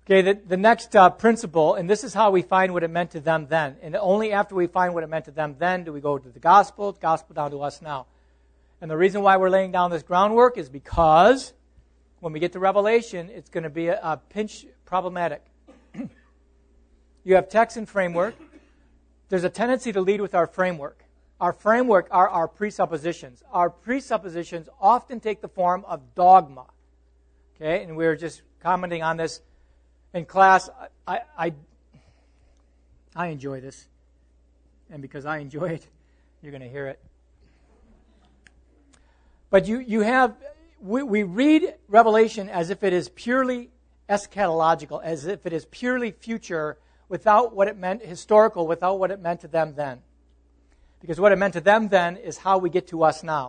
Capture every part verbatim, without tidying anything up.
Okay, the, the next uh, principle, and this is how we find what it meant to them then. And only after we find what it meant to them then do we go to the gospel, the gospel down to us now. And the reason why we're laying down this groundwork is because when we get to Revelation, it's going to be a, a pinch problematic. You have text and framework. There's a tendency to lead with our framework. Our framework are our presuppositions. Our presuppositions often take the form of dogma. Okay, and we were just commenting on this in class. I, I, I enjoy this. And because I enjoy it, you're going to hear it. But you, you have, we, we read Revelation as if it is purely eschatological, as if it is purely future, without what it meant, historical, without what it meant to them then. Because what it meant to them then is how we get to us now.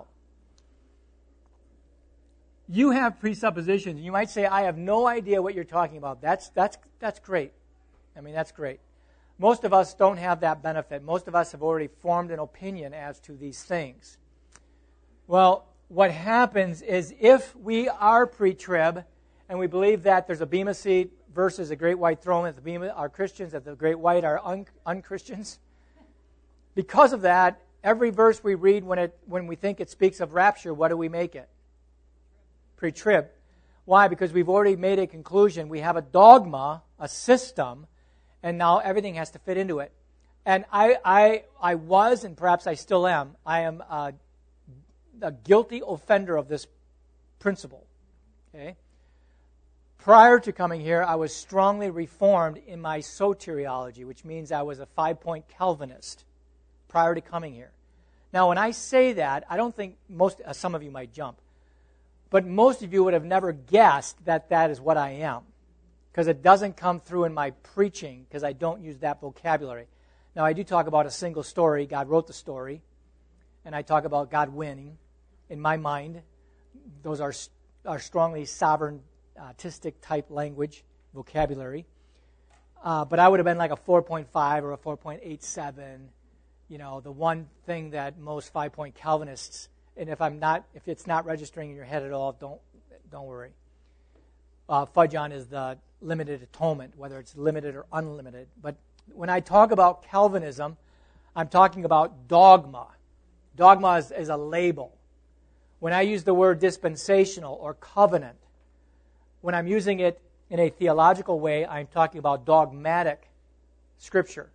You have presuppositions. You might say, I have no idea what you're talking about. That's, that's, that's great. I mean, that's great. Most of us don't have that benefit. Most of us have already formed an opinion as to these things. Well, what happens is if we are pre-trib and we believe that there's a bema seat versus a great white throne, that the bema are Christians, that the great white are un- unchristians, because of that, every verse we read when it when we think it speaks of rapture, what do we make it? Pre-trib. Why? Because we've already made a conclusion. We have a dogma, a system, and now everything has to fit into it. And I I, I was, and perhaps I still am, I am a, a guilty offender of this principle. Okay? Prior to coming here, I was strongly reformed in my soteriology, which means I was a five-point Calvinist prior to coming here. Now, when I say that, I don't think most, uh, some of you might jump, but most of you would have never guessed that that is what I am, because it doesn't come through in my preaching, because I don't use that vocabulary. Now, I do talk about a single story. God wrote the story, and I talk about God winning. In my mind, those are, are strongly sovereign artistic type language, vocabulary. Uh, but I would have been like a four point five or a four point eight seven. You know, the one thing that most five-point Calvinists, and if I'm not, if it's not registering in your head at all, don't don't worry. Uh, fudge on is the limited atonement, whether it's limited or unlimited. But when I talk about Calvinism, I'm talking about dogma. Dogma is, is a label. When I use the word dispensational or covenant, when I'm using it in a theological way, I'm talking about dogmatic Scripture.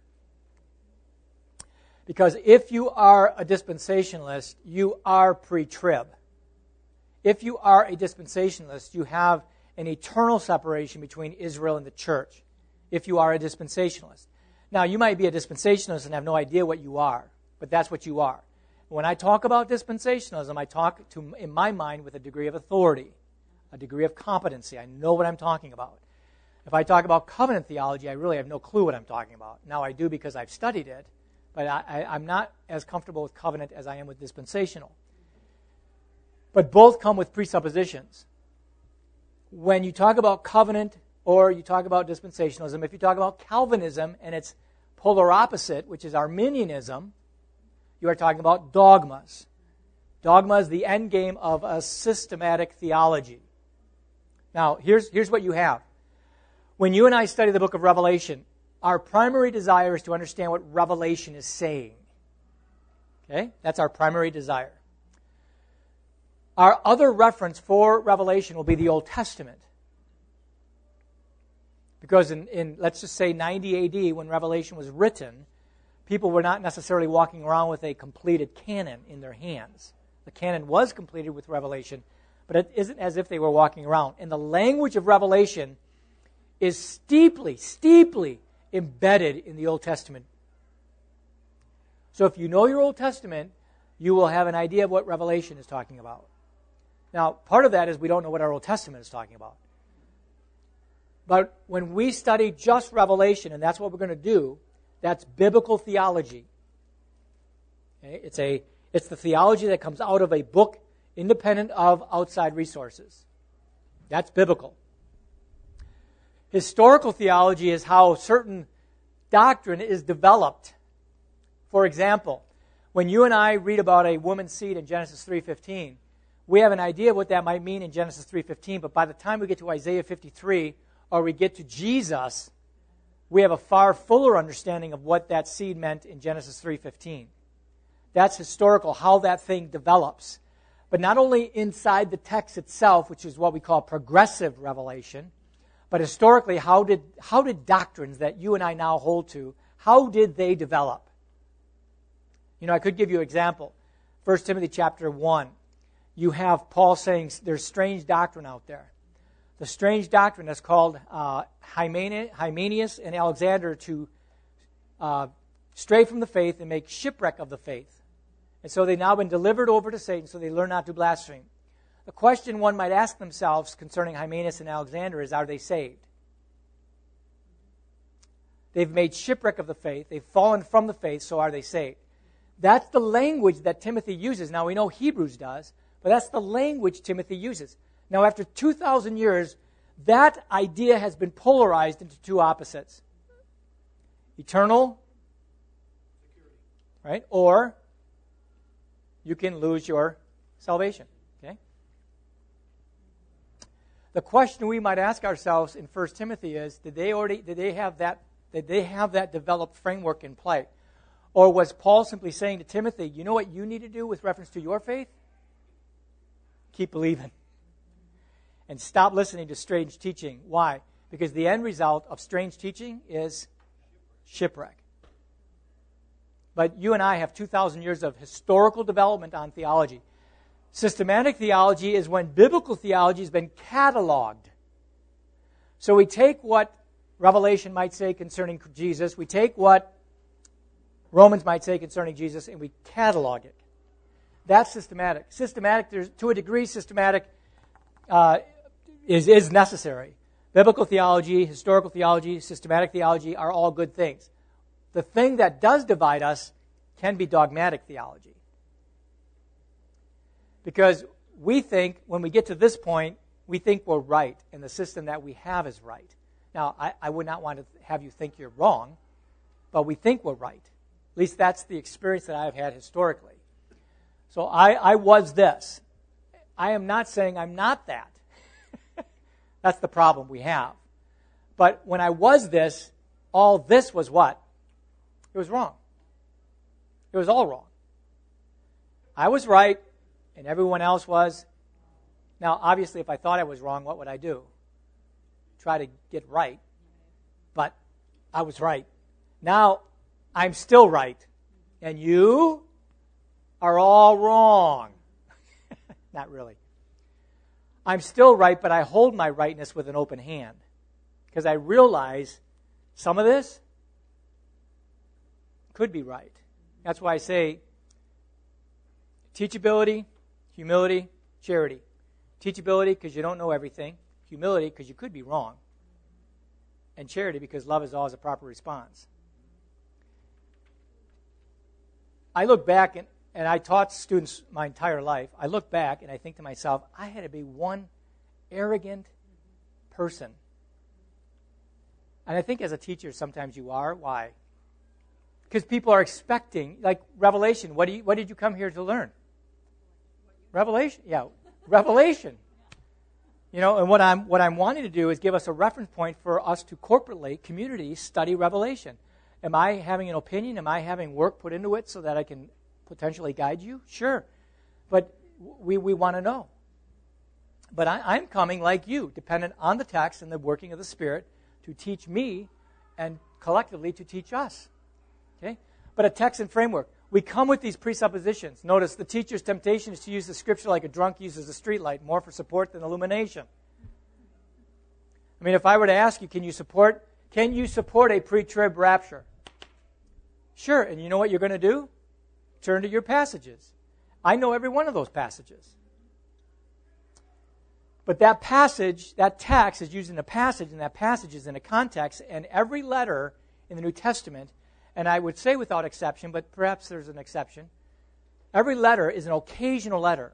Because if you are a dispensationalist, you are pre-trib. If you are a dispensationalist, you have an eternal separation between Israel and the church. If you are a dispensationalist. Now, you might be a dispensationalist and have no idea what you are, but that's what you are. When I talk about dispensationalism, I talk to, in my mind, with a degree of authority, a degree of competency. I know what I'm talking about. If I talk about covenant theology, I really have no clue what I'm talking about. Now, I do because I've studied it, but I, I, I'm not as comfortable with covenant as I am with dispensational. But both come with presuppositions. When you talk about covenant or you talk about dispensationalism, if you talk about Calvinism and its polar opposite, which is Arminianism, you are talking about dogmas. Dogma is the end game of a systematic theology. Now, here's, here's what you have. When you and I study the book of Revelation, our primary desire is to understand what Revelation is saying. Okay? That's our primary desire. Our other reference for Revelation will be the Old Testament. Because in, in let's just say ninety A D, when Revelation was written, people were not necessarily walking around with a completed canon in their hands. The canon was completed with Revelation, but it isn't as if they were walking around. And the language of Revelation is steeply, steeply embedded in the Old Testament. So if you know your Old Testament, you will have an idea of what Revelation is talking about. Now, part of that is we don't know what our Old Testament is talking about. But when we study just Revelation, and that's what we're going to do, that's biblical theology. Okay? It's a it's the theology that comes out of a book independent of outside resources. That's biblical. Historical theology is how certain doctrine is developed. For example, when you and I read about a woman's seed in Genesis three fifteen, we have an idea of what that might mean in Genesis three fifteen, but by the time we get to Isaiah fifty-three or we get to Jesus, we have a far fuller understanding of what that seed meant in Genesis three fifteen. That's historical, how that thing develops. But not only inside the text itself, which is what we call progressive revelation, but historically, how did how did doctrines that you and I now hold to, how did they develop? You know, I could give you an example. First Timothy chapter one. You have Paul saying there's strange doctrine out there. The strange doctrine is called uh, Hymenaeus and Alexander to uh, stray from the faith and make shipwreck of the faith. And so they've now been delivered over to Satan, so they learn not to blaspheme. The question one might ask themselves concerning Hymenaeus and Alexander is, are they saved? They've made shipwreck of the faith. They've fallen from the faith, so are they saved? That's the language that Timothy uses. Now, we know Hebrews does, but that's the language Timothy uses. Now, after two thousand years, that idea has been polarized into two opposites. Eternal, right? Or you can lose your salvation. Okay? The question we might ask ourselves in First Timothy is, did they already did they have that did they have that developed framework in play? Or was Paul simply saying to Timothy, you know what you need to do with reference to your faith? Keep believing. And stop listening to strange teaching. Why? Because the end result of strange teaching is shipwreck. But you and I have two thousand years of historical development on theology. Systematic theology is when biblical theology has been cataloged. So we take what Revelation might say concerning Jesus, we take what Romans might say concerning Jesus, and we catalog it. That's systematic. Systematic, there's, to a degree, systematic uh, is, is necessary. Biblical theology, historical theology, systematic theology are all good things. The thing that does divide us can be dogmatic theology. Because we think, when we get to this point, we think we're right, and the system that we have is right. Now, I, I would not want to have you think you're wrong, but we think we're right. At least that's the experience that I've had historically. So I, I was this. I am not saying I'm not that. That's the problem we have. But when I was this, all this was what? It was wrong. It was all wrong. I was right, and everyone else was. Now, obviously, if I thought I was wrong, what would I do? Try to get right. But I was right. Now, I'm still right. And you are all wrong. Not really. I'm still right, but I hold my rightness with an open hand. Because I realize some of this could be right. That's why I say teachability, humility, charity. Teachability because you don't know everything. Humility because you could be wrong. And charity because love is always a proper response. I look back, and, and I taught students my entire life. I look back and I think to myself, I had to be one arrogant person. And I think as a teacher, sometimes you are. Why? Because people are expecting, like Revelation. What, do you, what did you come here to learn? Revelation. Yeah, Revelation. You know, and what I'm what I'm wanting to do is give us a reference point for us to corporately, community, study Revelation. Am I having an opinion? Am I having work put into it so that I can potentially guide you? Sure. But we, we want to know. But I, I'm coming like you, dependent on the text and the working of the Spirit, to teach me and collectively to teach us. Okay? But a text and framework. We come with these presuppositions. Notice the teacher's temptation is to use the Scripture like a drunk uses a streetlight, more for support than illumination. I mean, if I were to ask you, can you support, can you support a pre-trib rapture? Sure, and you know what you're going to do? Turn to your passages. I know every one of those passages. But that passage, that text is used in a passage, and that passage is in a context, and every letter in the New Testament, and I would say without exception, but perhaps there's an exception, every letter is an occasional letter.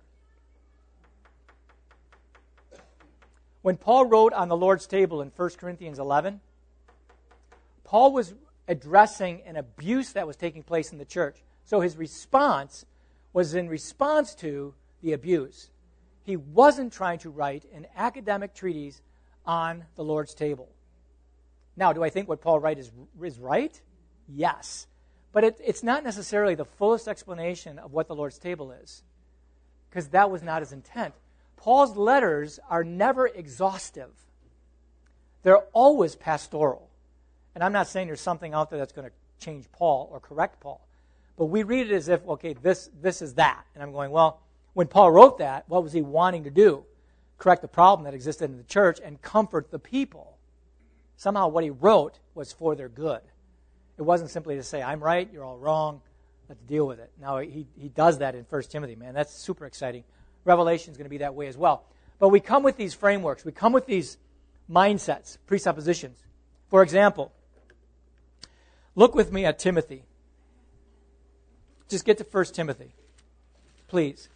When Paul wrote on the Lord's table in First Corinthians eleven, Paul was addressing an abuse that was taking place in the church. So his response was in response to the abuse. He wasn't trying to write an academic treatise on the Lord's table. Now, do I think what Paul writes is, is right? Yes. But it, it's not necessarily the fullest explanation of what the Lord's table is, because that was not his intent. Paul's letters are never exhaustive. They're always pastoral. And I'm not saying there's something out there that's going to change Paul or correct Paul. But we read it as if, okay, this, this is that. And I'm going, well, when Paul wrote that, what was he wanting to do? Correct the problem that existed in the church and comfort the people. Somehow what he wrote was for their good. It wasn't simply to say, I'm right, you're all wrong, let's deal with it. Now, he, he does that in First Timothy, man. That's super exciting. Revelation is going to be that way as well. But we come with these frameworks. We come with these mindsets, presuppositions. For example, look with me at Timothy. Just get to First Timothy, please.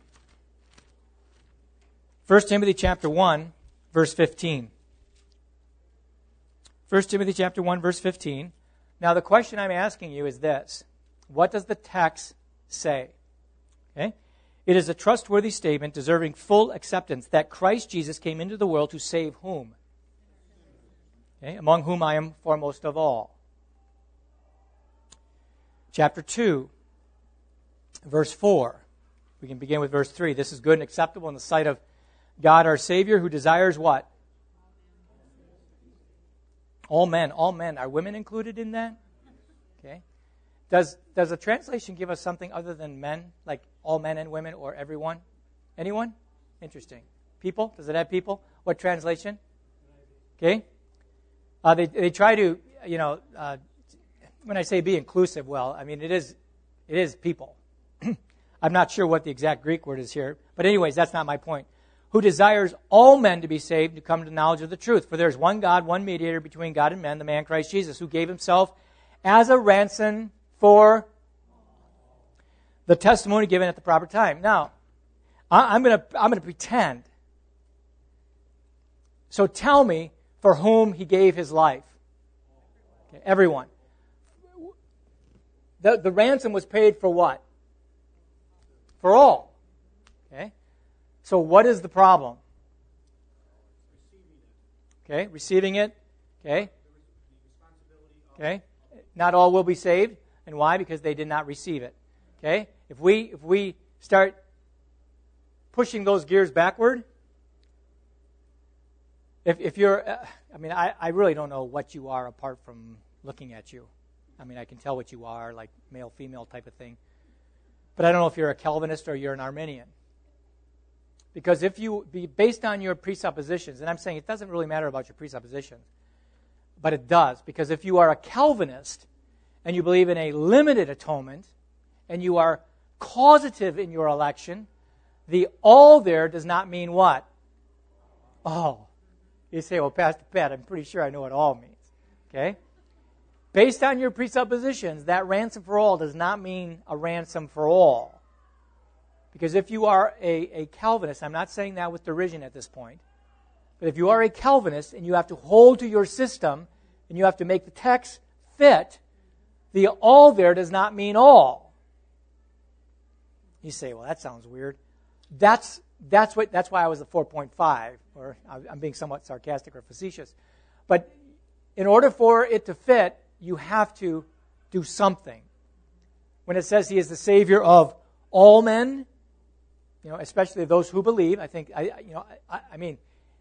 First Timothy chapter one, verse fifteen. First Timothy chapter one, verse fifteen. Now, the question I'm asking you is this. What does the text say? Okay? It is a trustworthy statement deserving full acceptance that Christ Jesus came into the world to save whom? Okay? Among whom I am foremost of all. Chapter two, verse four. We can begin with verse three. This is good and acceptable in the sight of God our Savior, who desires what? All men. All men. Are women included in that? Okay. Does does a translation give us something other than men, like all men and women, or everyone? Anyone? Interesting. People? Does it have people? What translation? Okay. Uh, they they try to, you know, uh, when I say be inclusive, well, I mean it is it is people. I'm not sure what the exact Greek word is here, but anyways, that's not my point. Who desires all men to be saved, to come to knowledge of the truth. For there is one God, one mediator between God and men, the man Christ Jesus, who gave himself as a ransom for the testimony given at the proper time. Now, I'm going to I'm going to pretend. So tell me for whom he gave his life. Okay, everyone. The, the ransom was paid for what? For all. Okay? So what is the problem? Okay, receiving it. Okay. Okay. Not all will be saved. And why? Because they did not receive it. Okay? If we if we start pushing those gears backward, if if you're uh, I mean, I, I really don't know what you are apart from looking at you. I mean, I can tell what you are, like male, female type of thing. But I don't know if you're a Calvinist or you're an Arminian. Because if you, be based on your presuppositions, and I'm saying it doesn't really matter about your presuppositions, but it does. Because if you are a Calvinist and you believe in a limited atonement and you are causative in your election, the all there does not mean what? All. You say, well, Pastor Pat, I'm pretty sure I know what all means. Okay? Based on your presuppositions, that ransom for all does not mean a ransom for all. Because if you are a, a Calvinist, I'm not saying that with derision at this point, but if you are a Calvinist and you have to hold to your system and you have to make the text fit, the all there does not mean all. You say, well, that sounds weird. That's that's what that's why I was a four point five, or I'm being somewhat sarcastic or facetious. But in order for it to fit, you have to do something. When it says he is the Savior of all men, you know, especially those who believe, I think, I, you know, I, I mean,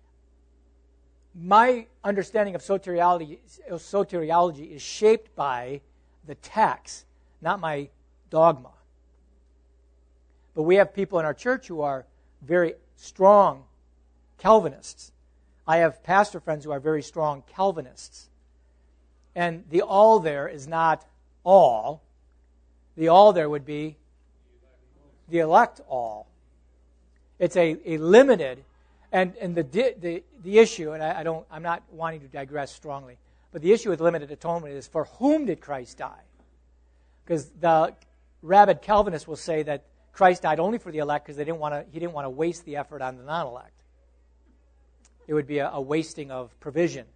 my understanding of soteriology, soteriology is shaped by the text, not my dogma. But we have people in our church who are very strong Calvinists. I have pastor friends who are very strong Calvinists. And the all there is not all. The all there would be the elect all. It's a, a limited, and, and the, the the issue, and I, I don't, I'm not wanting to digress strongly, but the issue with limited atonement is for whom did Christ die? Because the rabid Calvinists will say that Christ died only for the elect because they didn't want to. He didn't want to waste the effort on the non-elect. It would be a, a wasting of provision.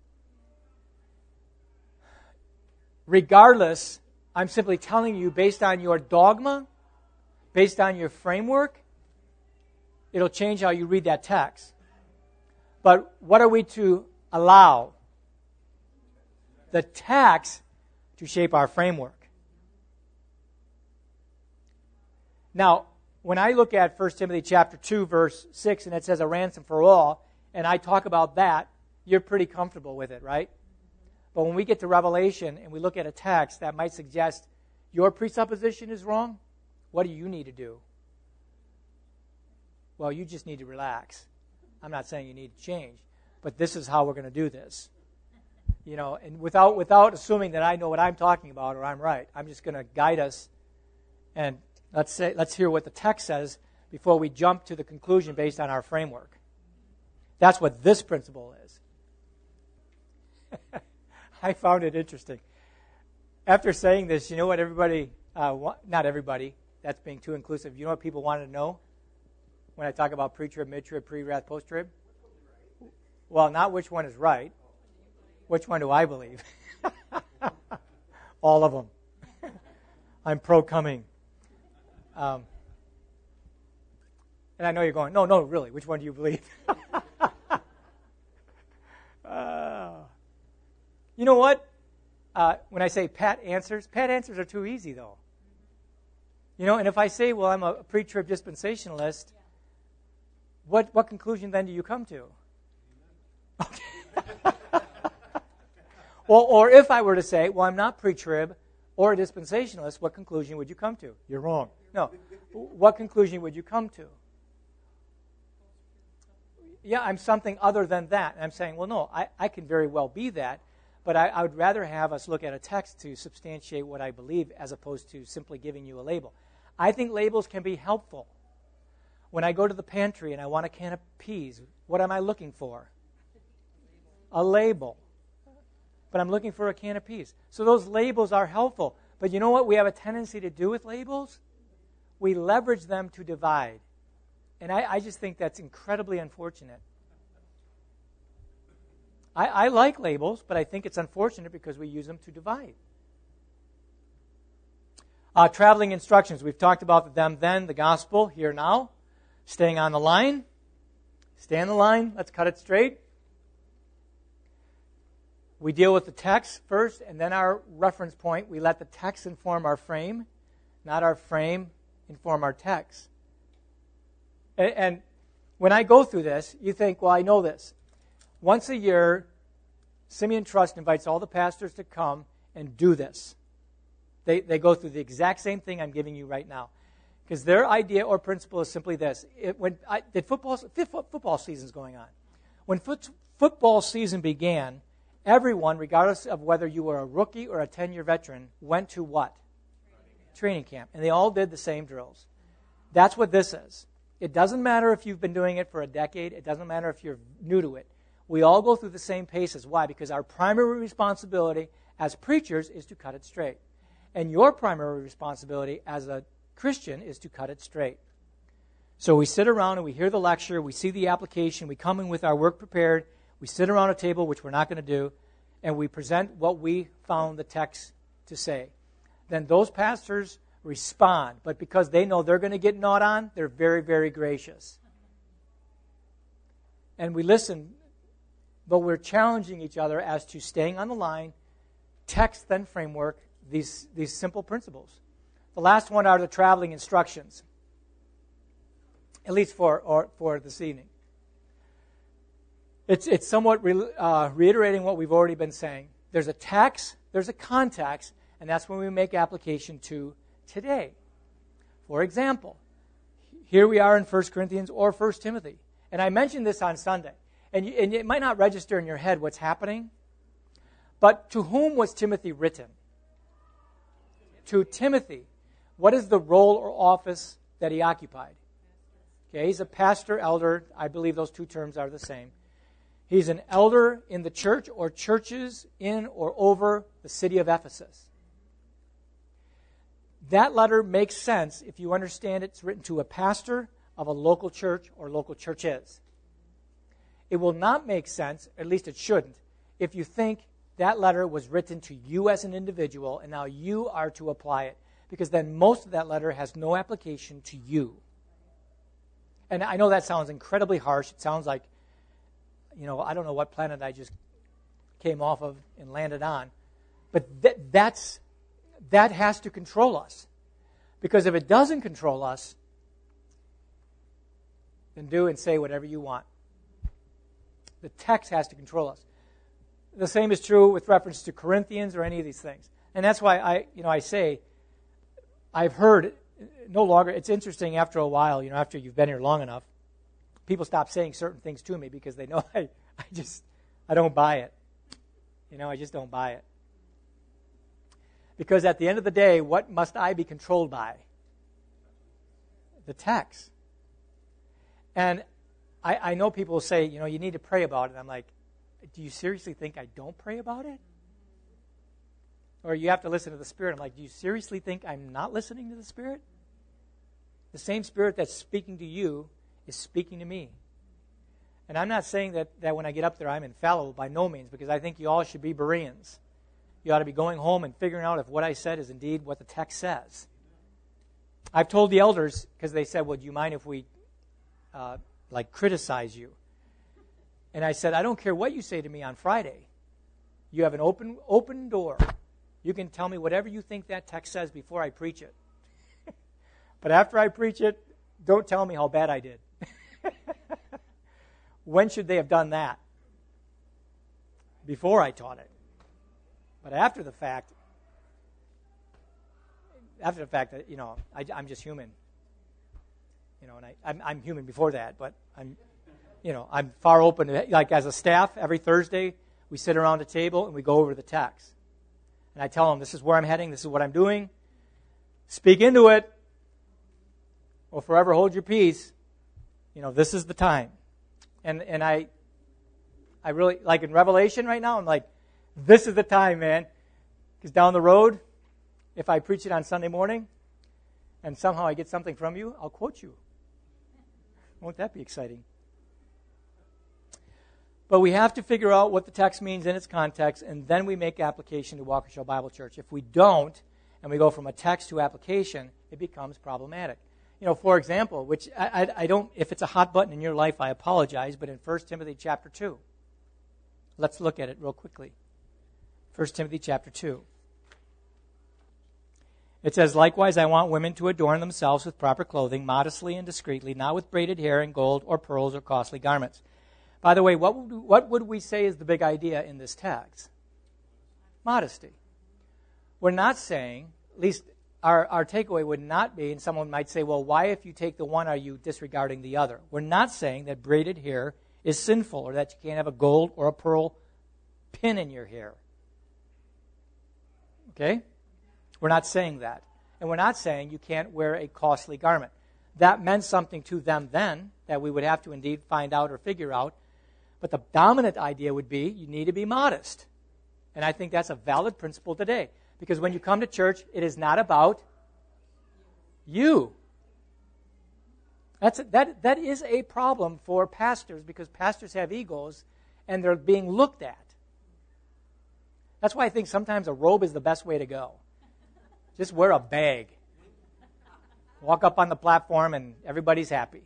Regardless, I'm simply telling you, based on your dogma, based on your framework, it'll change how you read that text. But what are we to allow? The text to shape our framework. Now, when I look at First Timothy chapter two, verse six, and it says a ransom for all, and I talk about that, you're pretty comfortable with it, right? But when we get to Revelation and we look at a text that might suggest your presupposition is wrong, what do you need to do? Well, you just need to relax. I'm not saying you need to change, but this is how we're going to do this. You know, and without without assuming that I know what I'm talking about or I'm right, I'm just going to guide us, and let's say let's hear what the text says before we jump to the conclusion based on our framework. That's what this principle is. I found it interesting. After saying this, you know what everybody, uh, wa- not everybody, that's being too inclusive. You know what people wanted to know when I talk about pre-trib, mid-trib, pre-wrath, post-trib? Well, not which one is right. Which one do I believe? All of them. I'm pro-coming. Um, and I know you're going, no, no, really, which one do you believe? uh, you know what? Uh, when I say pat answers, pat answers are too easy, though. You know, and if I say, well, I'm a pre-trib dispensationalist, what what conclusion then do you come to? Okay. Well, or if I were to say, well, I'm not pre-trib or a dispensationalist, what conclusion would you come to? You're wrong. No. What conclusion would you come to? Yeah, I'm something other than that. And I'm saying, well, no, I, I can very well be that, but I, I would rather have us look at a text to substantiate what I believe as opposed to simply giving you a label. I think labels can be helpful. When I go to the pantry and I want a can of peas, what am I looking for? A label. But I'm looking for a can of peas. So those labels are helpful. But you know what we have a tendency to do with labels? We leverage them to divide. And I, I just think that's incredibly unfortunate. I, I like labels, but I think it's unfortunate because we use them to divide. Uh, traveling instructions. We've talked about the them, then, the gospel, here, now. Staying on the line. Stay on the line. Let's cut it straight. We deal with the text first, and then our reference point. We let the text inform our frame, not our frame inform our text. And, and when I go through this, you think, well, I know this. Once a year, Simeon Trust invites all the pastors to come and do this. They, they go through the exact same thing I'm giving you right now. Because their idea or principle is simply this. It, when I, did football, football season's going on. When foot, football season began, everyone, regardless of whether you were a rookie or a ten-year veteran, went to what? Training camp. And they all did the same drills. That's what this is. It doesn't matter if you've been doing it for a decade. It doesn't matter if you're new to it. We all go through the same paces. Why? Because our primary responsibility as preachers is to cut it straight. And your primary responsibility as a Christian is to cut it straight. So we sit around and we hear the lecture, we see the application, we come in with our work prepared, we sit around a table, which we're not going to do, and we present what we found the text to say. Then those pastors respond, but because they know they're going to get gnawed on, they're very, very gracious. And we listen, but we're challenging each other as to staying on the line, text then framework, these, these simple principles. The last one are the traveling instructions, at least for, or, for this evening. It's, it's somewhat re, uh, reiterating what we've already been saying. There's a text, there's a context, and that's when we make application to today. For example, here we are in First Corinthians or First Timothy. And I mentioned this on Sunday. And, you, and it might not register in your head what's happening. But to whom was Timothy written? To Timothy. What is the role or office that he occupied? Okay, he's a pastor, elder. I believe those two terms are the same. He's an elder in the church or churches in or over the city of Ephesus. That letter makes sense if you understand it's written to a pastor of a local church or local churches. It will not make sense, at least it shouldn't, if you think that letter was written to you as an individual and now you are to apply it, because then most of that letter has no application to you. And I know that sounds incredibly harsh. It sounds like, you know, I don't know what planet I just came off of and landed on. But th- that's that has to control us. Because if it doesn't control us, then do and say whatever you want. The text has to control us. The same is true with reference to Corinthians or any of these things. And that's why I, you know, I say, I've heard no longer, it's interesting after a while, you know, after you've been here long enough, people stop saying certain things to me because they know I, I just, I don't buy it. You know, I just don't buy it. Because at the end of the day, what must I be controlled by? The text. And I, I know people will say, you know, you need to pray about it. I'm like, do you seriously think I don't pray about it? Or you have to listen to the Spirit. I'm like, do you seriously think I'm not listening to the Spirit? The same Spirit that's speaking to you is speaking to me. And I'm not saying that, that when I get up there I'm infallible, by no means, because I think you all should be Bereans. You ought to be going home and figuring out if what I said is indeed what the text says. I've told the elders, because they said, well, do you mind if we, uh, like, criticize you? And I said, I don't care what you say to me on Friday. You have an open open door. You can tell me whatever you think that text says before I preach it. But after I preach it, don't tell me how bad I did. When should they have done that? Before I taught it. But after the fact, after the fact that, you know, I, I'm just human. You know, and I, I'm, I'm human before that, but I'm, you know, I'm far open. To, like as a staff, every Thursday, we sit around a table and we go over the text. And I tell them, this is where I'm heading, this is what I'm doing. Speak into it, or forever hold your peace. You know, this is the time. And and I, I really, like in Revelation right now, I'm like, this is the time, man. Because down the road, if I preach it on Sunday morning, and somehow I get something from you, I'll quote you. Won't that be exciting? But we have to figure out what the text means in its context, and then we make application to Walker Shell Bible Church. If we don't, and we go from a text to application, it becomes problematic. You know, for example, which I, I, I don't, if it's a hot button in your life, I apologize, but in First Timothy chapter two, let's look at it real quickly. First Timothy chapter two. It says, likewise, I want women to adorn themselves with proper clothing, modestly and discreetly, not with braided hair and gold or pearls or costly garments. By the way, what would, what would we say is the big idea in this text? Modesty. We're not saying, at least our, our takeaway would not be, and someone might say, well, why if you take the one are you disregarding the other? We're not saying that braided hair is sinful or that you can't have a gold or a pearl pin in your hair. Okay? We're not saying that. And we're not saying you can't wear a costly garment. That meant something to them then that we would have to indeed find out or figure out. But the dominant idea would be you need to be modest. And I think that's a valid principle today. Because when you come to church, it is not about you. That's a, that that is a problem for pastors because pastors have egos and they're being looked at. That's why I think sometimes a robe is the best way to go. Just wear a bag. Walk up on the platform and everybody's happy.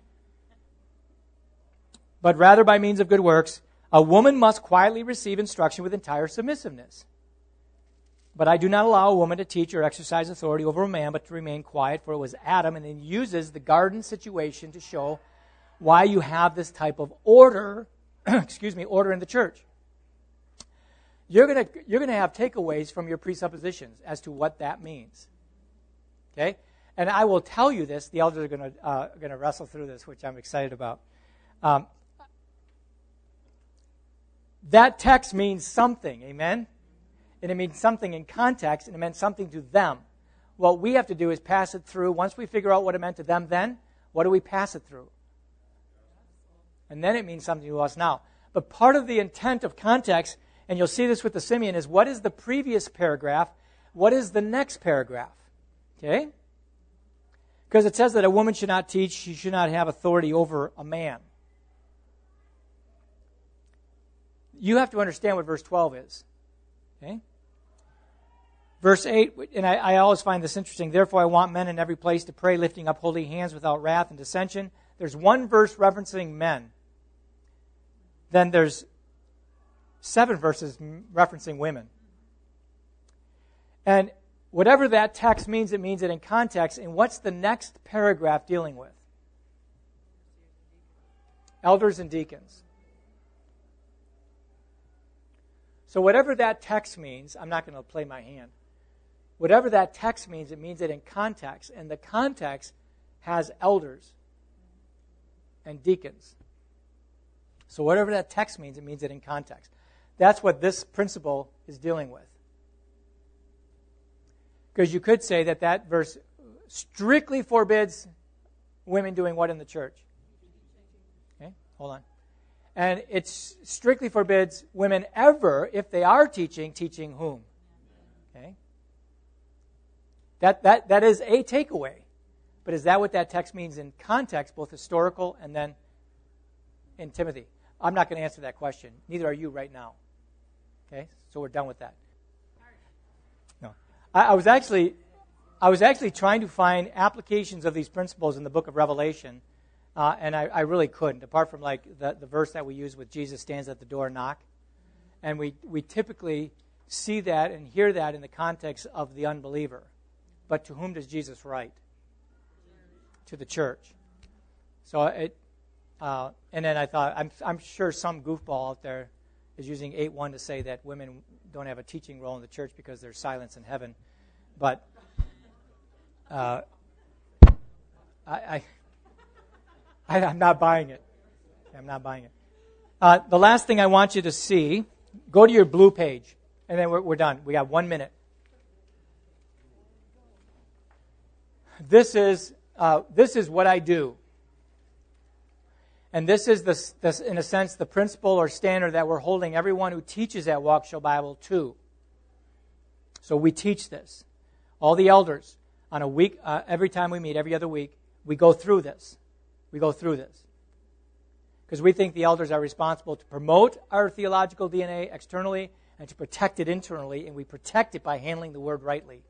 But rather by means of good works, a woman must quietly receive instruction with entire submissiveness. But I do not allow a woman to teach or exercise authority over a man, but to remain quiet, for it was Adam, and then uses the garden situation to show why you have this type of order, excuse me, order in the church. You're going to you're going to have takeaways from your presuppositions as to what that means. Okay? And I will tell you this, the elders are going to uh, going to wrestle through this, which I'm excited about. Um, that text means something, amen? And it means something in context, and it meant something to them. What we have to do is pass it through. Once we figure out what it meant to them then, what do we pass it through? And then it means something to us now. But part of the intent of context, and you'll see this with the Simeon, is what is the previous paragraph? What is the next paragraph? Okay? Because it says that a woman should not teach, she should not have authority over a man. You have to understand what verse twelve is. Okay? Verse eight, and I, I always find this interesting. Therefore, I want men in every place to pray, lifting up holy hands without wrath and dissension. There's one verse referencing men. then there's seven verses referencing women. And whatever that text means, it means it in context. And what's the next paragraph dealing with? Elders and deacons. So whatever that text means, I'm not going to play my hand. Whatever that text means, it means it in context. And the context has elders and deacons. So whatever that text means, it means it in context. That's what this principle is dealing with. Because you could say that that verse strictly forbids women doing what in the church? Okay, hold on. And it strictly forbids women ever, if they are teaching, teaching whom? Okay. That, that, that is a takeaway. But is that what that text means in context, both historical and then in Timothy? I'm not going to answer that question. Neither are you right now. Okay, so we're done with that. No, I, I was actually, I was actually trying to find applications of these principles in the book of Revelation, uh, and I, I really couldn't. Apart from like the, the verse that we use with Jesus stands at the door and knock, and we we typically see that and hear that in the context of the unbeliever. But to whom does Jesus write? To the church. So it, uh, and then I thought, I'm I'm sure some goofball out there is using eight one to say that women don't have a teaching role in the church because there's silence in heaven. But uh, I, I, I, I'm not buying it. I'm not buying it. Uh, the last thing I want you to see, go to your blue page, and then we're, we're done. We got one minute. This is uh, this is what I do. And this is, the, this, in a sense, the principle or standard that we're holding everyone who teaches at Waukesha Bible to. So we teach this. All the elders, on a week, uh, every time we meet, every other week, we go through this. We go through this. Because we think the elders are responsible to promote our theological D N A externally and to protect it internally, and we protect it by handling the word rightly.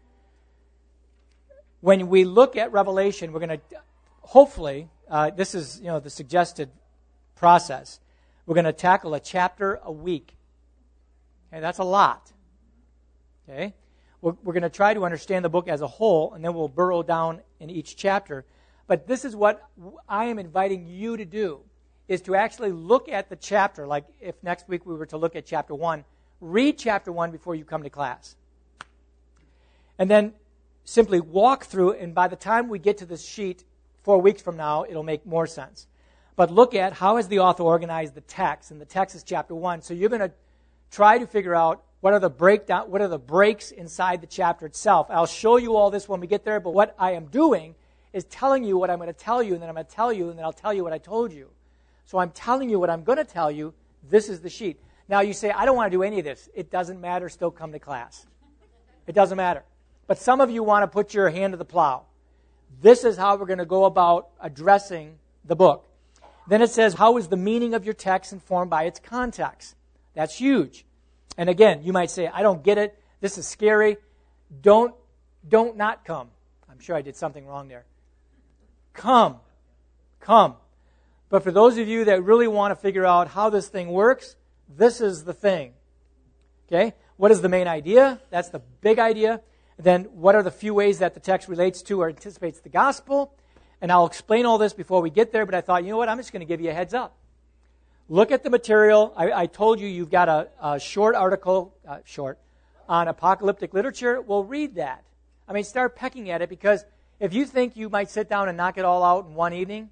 When we look at Revelation, we're going to, hopefully, uh, this is you know the suggested process. We're going to tackle a chapter a week. Okay, that's a lot. Okay, we're, we're going to try to understand the book as a whole, and then we'll burrow down in each chapter. But this is what I am inviting you to do, is to actually look at the chapter. Like if next week we were to look at chapter one, read chapter one before you come to class. And then simply walk through, and by the time we get to this sheet, four weeks from now, it'll make more sense. But look at how has the author organized the text, and the text is chapter one. So you're going to try to figure out what are the breakdown, what are the breaks inside the chapter itself. I'll show you all this when we get there, but what I am doing is telling you what I'm going to tell you, and then I'm going to tell you, and then I'll tell you what I told you. So I'm telling you what I'm going to tell you. This is the sheet. Now you say, I don't want to do any of this. It doesn't matter. Still come to class. It doesn't matter. But some of you want to put your hand to the plow. This is how we're going to go about addressing the book. Then it says, how is the meaning of your text informed by its context? That's huge. And again, you might say, I don't get it. This is scary. Don't, don't not come. I'm sure I did something wrong there. Come. Come. But for those of you that really want to figure out how this thing works, this is the thing. Okay? What is the main idea? That's the big idea. Then what are the few ways that the text relates to or anticipates the gospel? And I'll explain all this before we get there, but I thought, you know what, I'm just going to give you a heads up. Look at the material. I, I told you you've got a, a short article, uh, short, on apocalyptic literature. Well, read that. I mean, start pecking at it, because if you think you might sit down and knock it all out in one evening,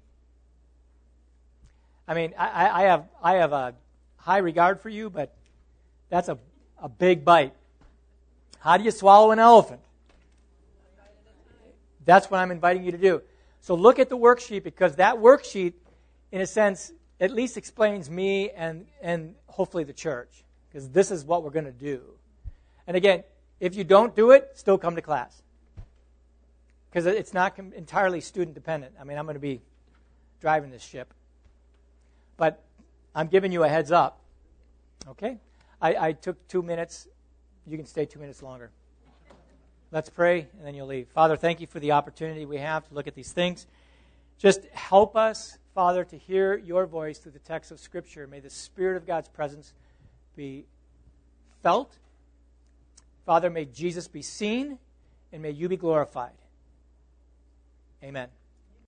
I mean, I, I have I have a high regard for you, but that's a, a big bite. How do you swallow an elephant? That's what I'm inviting you to do. So look at the worksheet, because that worksheet, in a sense, at least explains me and, and hopefully the church, because this is what we're going to do. And again, if you don't do it, still come to class, because it's not entirely student dependent. I mean, I'm going to be driving this ship. But I'm giving you a heads up. Okay? I, I took two minutes. You can stay two minutes longer. Let's pray, and then you'll leave. Father, thank you for the opportunity we have to look at these things. Just help us, Father, to hear your voice through the text of Scripture. May the Spirit of God's presence be felt. Father, may Jesus be seen, and may you be glorified. Amen.